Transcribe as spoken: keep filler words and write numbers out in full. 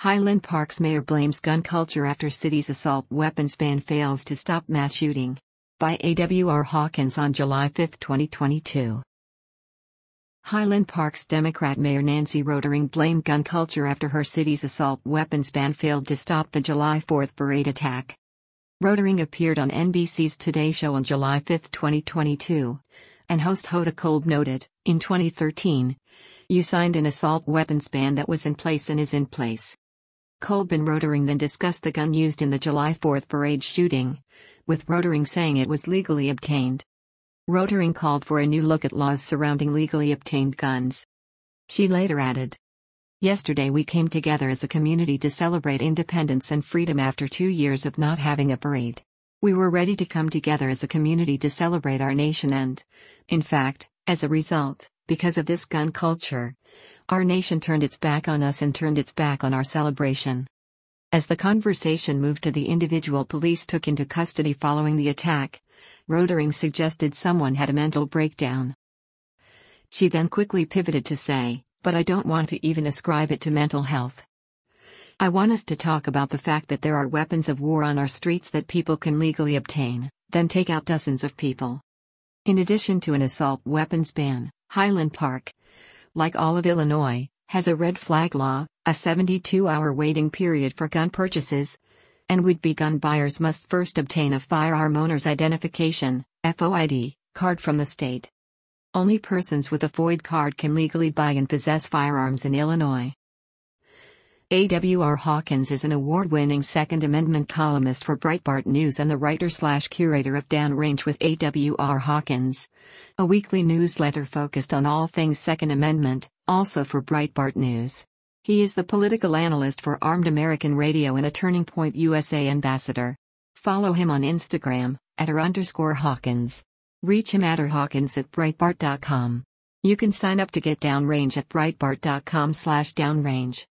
Highland Park's mayor blames gun culture after city's assault weapons ban fails to stop mass shooting. By A W R Hawkins on July fifth, twenty twenty-two. Highland Park's Democrat Mayor Nancy Rotering blamed gun culture after her city's assault weapons ban failed to stop the July fourth parade attack. Rotering appeared on N B C's Today Show on July fifth, twenty twenty-two, and host Hoda Kolb noted, "In twenty thirteen, you signed an assault weapons ban that was in place and is in place." Kolb and Rotering then discussed the gun used in the July fourth parade shooting, with Rotering saying it was legally obtained. Rotering called for a new look at laws surrounding legally obtained guns. She later added, "Yesterday we came together as a community to celebrate independence and freedom after two years of not having a parade. We were ready to come together as a community to celebrate our nation and, in fact, as a result, because of this gun culture, our nation turned its back on us and turned its back on our celebration." As the conversation moved to the individual police took into custody following the attack, Rotering suggested someone had a mental breakdown. She then quickly pivoted to say, "But I don't want to even ascribe it to mental health. I want us to talk about the fact that there are weapons of war on our streets that people can legally obtain, then take out dozens of people." In addition to an assault weapons ban, Highland Park, like all of Illinois, has a red flag law, a seventy-two hour waiting period for gun purchases, and would-be gun buyers must first obtain a firearm owner's identification (F O I D) card from the state. Only persons with a F O I D card can legally buy and possess firearms in Illinois. A W R Hawkins is an award-winning Second Amendment columnist for Breitbart News and the writer-slash-curator of Downrange with A W R Hawkins, a weekly newsletter focused on all things Second Amendment, also for Breitbart News. He is the political analyst for Armed American Radio and a Turning Point U S A ambassador. Follow him on Instagram, at r underscore Hawkins. Reach him at r Hawkins at Breitbart dot com. You can sign up to get Downrange at Breitbart dot com slash Downrange.